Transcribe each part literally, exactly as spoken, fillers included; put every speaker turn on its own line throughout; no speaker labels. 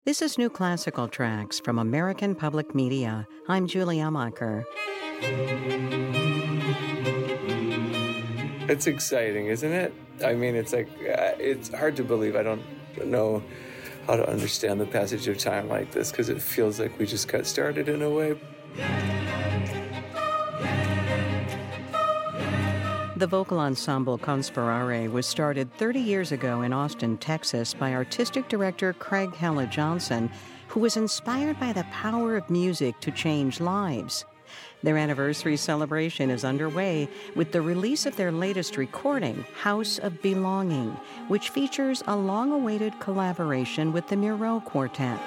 This is New Classical Tracks from American Public Media. I'm Julie Amacher.
It's exciting, isn't it? I mean, it's like, uh, it's hard to believe. I don't know how to understand the passage of time like this because it feels like we just got started in a way.
The vocal ensemble Conspirare was started thirty years ago in Austin, Texas by artistic director Craig Hella Johnson, who was inspired by the power of music to change lives. Their anniversary celebration is underway with the release of their latest recording, House of Belonging, which features a long-awaited collaboration with the Miro Quartet.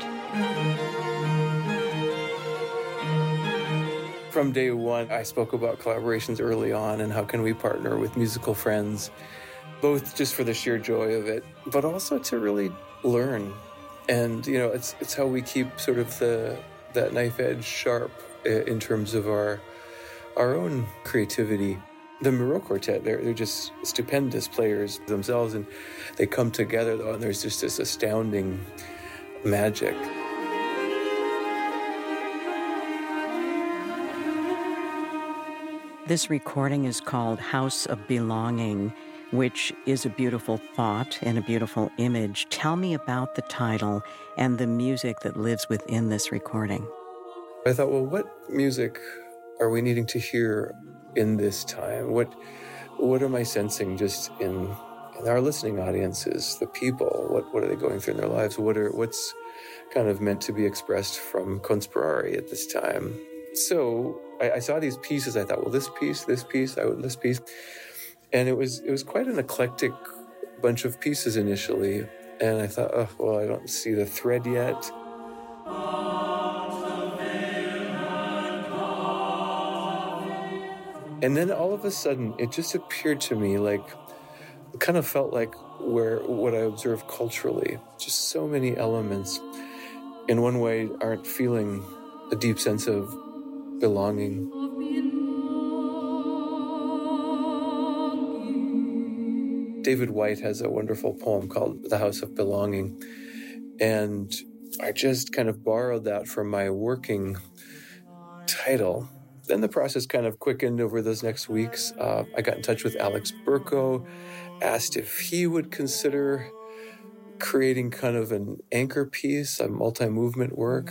From day one, I spoke about collaborations early on and how can we partner with musical friends, both just for the sheer joy of it, but also to really learn. And, you know, it's it's how we keep sort of the that knife edge sharp in terms of our our own creativity. The Miro Quartet, they're, they're just stupendous players themselves, and they come together, though, and there's just this astounding magic.
This recording is called House of Belonging, which is a beautiful thought and a beautiful image. Tell me about the title and the music that lives within this recording.
I thought, well, what music are we needing to hear in this time? What what am I sensing just in, in our listening audiences, the people? What what are they going through in their lives? What are what's kind of meant to be expressed from Conspirare at this time? So I, I saw these pieces. I thought, well, this piece, this piece, I would this piece, and it was it was quite an eclectic bunch of pieces initially. And I thought, oh, well, I don't see the thread yet. And then all of a sudden, it just appeared to me like, it kind of felt like where what I observed culturally, just so many elements, in one way, aren't feeling a deep sense of belonging. David Whyte has a wonderful poem called The House of Belonging, and I just kind of borrowed that from my working title. Then the process kind of quickened over those next weeks. Uh, I got in touch with Alex Berko, asked if he would consider creating kind of an anchor piece, a multi-movement work.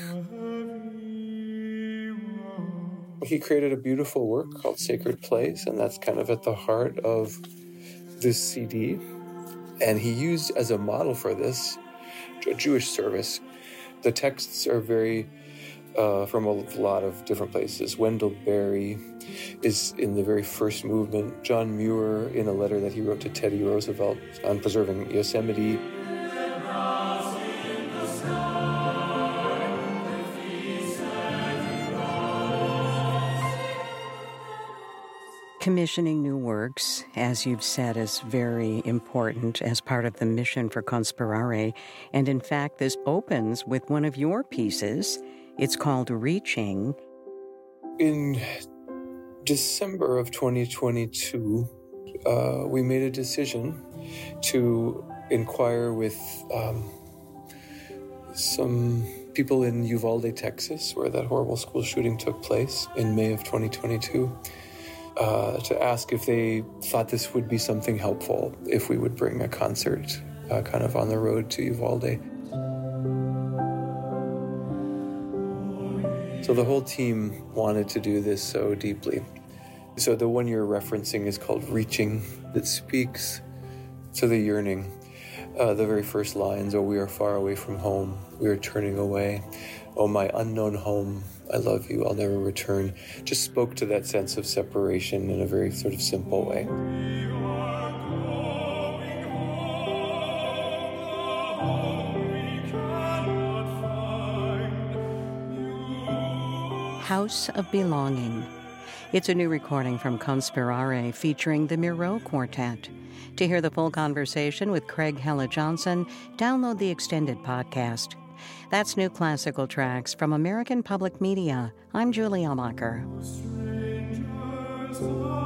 He created a beautiful work called Sacred Place, and that's kind of at the heart of this C D. And he used as a model for this a Jewish service. The texts are very Uh, from a lot of different places. Wendell Berry is in the very first movement. John Muir in a letter that he wrote to Teddy Roosevelt on preserving Yosemite.
Commissioning new works, as you've said, is very important as part of the mission for Conspirare. And in fact, this opens with one of your pieces. It's called Reaching.
In December of twenty twenty-two, uh, we made a decision to inquire with um, some people in Uvalde, Texas, where that horrible school shooting took place in May of twenty twenty-two, uh, to ask if they thought this would be something helpful, if we would bring a concert uh, kind of on the road to Uvalde. So the whole team wanted to do this so deeply. So the one you're referencing is called Reaching. It speaks to the yearning. Uh, the very first lines, oh, we are far away from home. We are turning away. Oh, my unknown home. I love you. I'll never return. Just spoke to that sense of separation in a very sort of simple way.
House of Belonging. It's a new recording from Conspirare featuring the Miro Quartet. To hear the full conversation with Craig Hella Johnson, download the extended podcast. That's New Classical Tracks from American Public Media. I'm Julie Amacher.